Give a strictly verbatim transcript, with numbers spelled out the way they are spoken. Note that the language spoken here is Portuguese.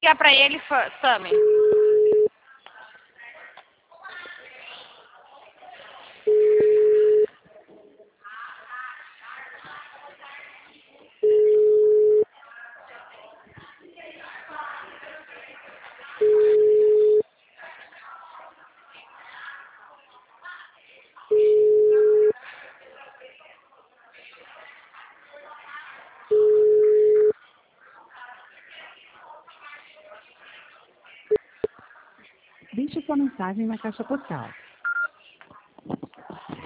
Ligar pra ele, fa- Sammy. Deixe sua mensagem na caixa postal.